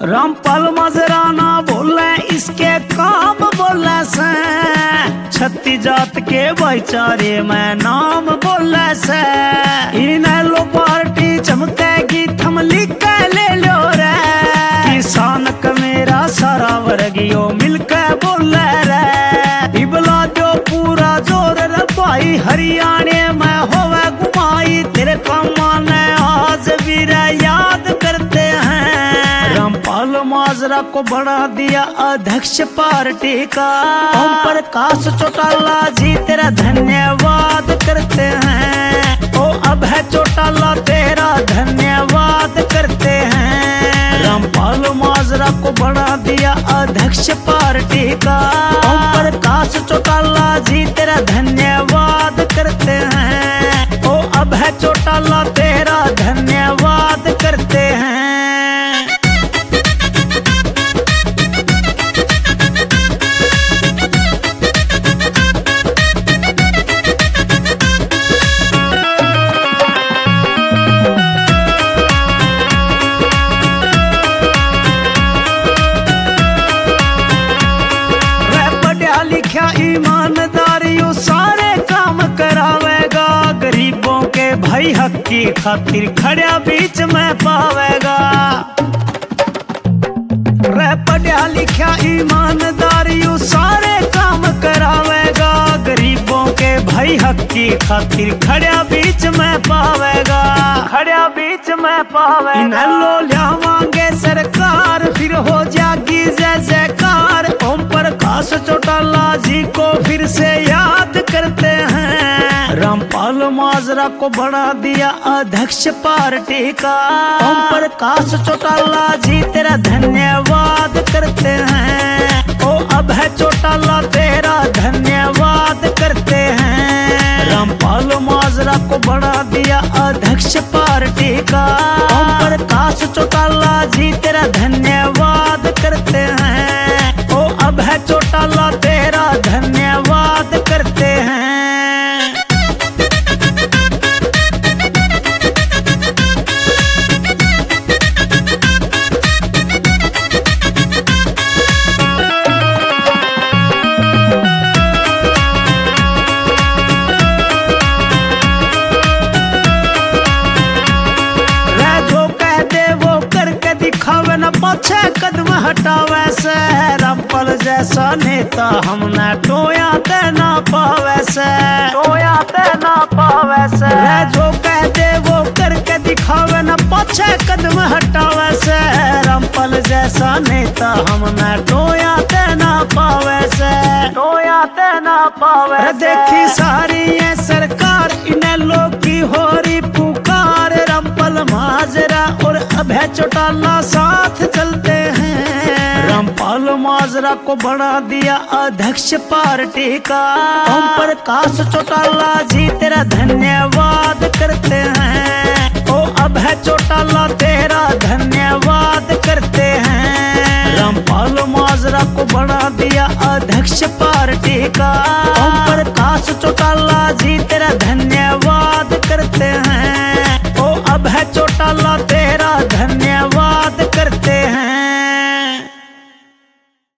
रामपाल माजराना बोले इसके काम बोले से, छत्ती जात के भाईचारे में नाम बोले से। इन्हें लो पार्टी चमकेगी थम लिख के ले लो रे, किसान का मेरा सारा वर्गियो मिलकर बोले रे। इबला दो पूरा जोर रे भाई, हरियाणे में होवे घुमाई, तेरे कमाने आज भी रे याद करते हैं। रामपाल माजरा को बना दिया अध्यक्ष पार्टी का, ओम प्रकाश चौटाला जी तेरा धन्यवाद करते हैं। ओ अभय चौटाला तेरा धन्यवाद करते हैं। रामपाल माजरा को बना दिया अध्यक्ष पार्टी का, ओम प्रकाश चौटाला जी तेरा धन्यवाद करते हैं। ओ अभय चौटाला तेरा धन्यवाद करते हैं। ईमानदारियों सारे काम करावेगा, गरीबों के भाई हक की खातिर खड़ा बीच में पावेगा। रे पढ़ा लिखा ईमानदारियों सारे काम करावेगा, गरीबों के भाई हक की खातिर खड़ा बीच में पावेगा, खड़ा बीच में पावेगा। इन्हें लो लियावांगे सरकार, फिर हो जाएगी जय जयकार। ओम प्रकाश चौटाला जी को फिर से याद करते हैं। रामपाल माजरा को बना दिया अध्यक्ष पार्टी का, ओम प्रकाश चौटाला जी तेरा धन्यवाद करते हैं। ओ अभय चौटाला तेरा धन्यवाद करते हैं। रामपाल माजरा को बना दिया अध्यक्ष पार्टी का, ओम प्रकाश चौटाला जी तेरा धन्यवाद करते हैं। ओ अभय चौटाला तेरा धन्यवाद करते हैं। पाछे कदम हटावे से, रामपाल जैसा नेता हमने टोया ते ना पावे से, टोया ते ना पावे से। जो कह दे वो करके दिखावे ना, पाछे कदम हटावे से, रामपाल जैसा नेता हमने टोया ते ना पावे से, टोया ते ना पावे से। देखी सारी ये सरकार इन्हें लोग की हो रही पुकार, रामपाल माजरा और अभय चौटाला साथ चलते हैं। रामपाल माजरा को बना दिया अध्यक्ष पार्टी का, ओम प्रकाश चौटाला जी तेरा धन्यवाद करते हैं। ओ अभय चौटाला तेरा धन्यवाद करते हैं। रामपाल माजरा को बना दिया अध्यक्ष पार्टी का,